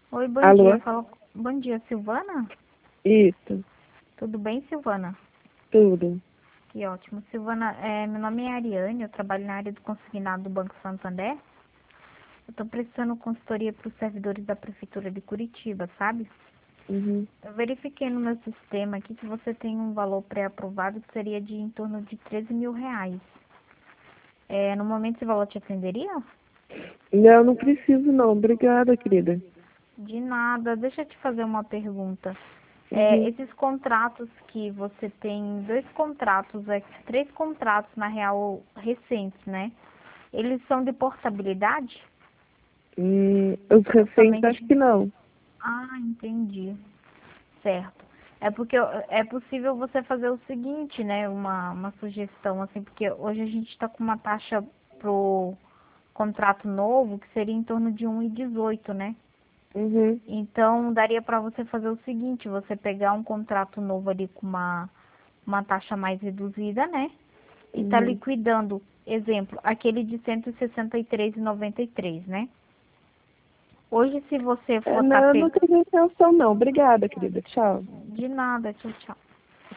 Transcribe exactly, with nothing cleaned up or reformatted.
Oi, bom dia. Alô? Fala... Bom dia, Silvana? Isso, Tudo bem, Silvana? tudo. Que ótimo. Silvana, é, meu nome é Ariane, eu trabalho na área do consignado do Banco Santander. Eu estou prestando consultoria para os servidores da Prefeitura de Curitiba, sabe? Uhum. Eu verifiquei no meu sistema aqui que você tem um valor pré-aprovado que seria de em torno de treze mil reais. É, no momento esse valor te atenderia? Não, não preciso não. Obrigada, querida. De nada. Deixa eu te fazer uma pergunta. É, Uhum. esses contratos que você tem, dois contratos, é, três contratos na real recentes, né? Eles são de portabilidade? Hum, os Ou recentes acho somente? que não. Ah, entendi. Certo. É porque eu- é possível você fazer o seguinte, né? Uma, uma sugestão, assim, porque hoje a gente está com uma taxa pro contrato novo que seria em torno de um e dezoito, né? Uhum. Então, daria para você fazer o seguinte, você pegar um contrato novo ali com uma, uma taxa mais reduzida, né? E tá Uhum. liquidando, exemplo, aquele de cento e sessenta e três e noventa e três, né? Hoje, se você É, for tá não, eu pe... não tenho intenção não. Obrigada, querida. Tchau. de nada, tchau, tchau.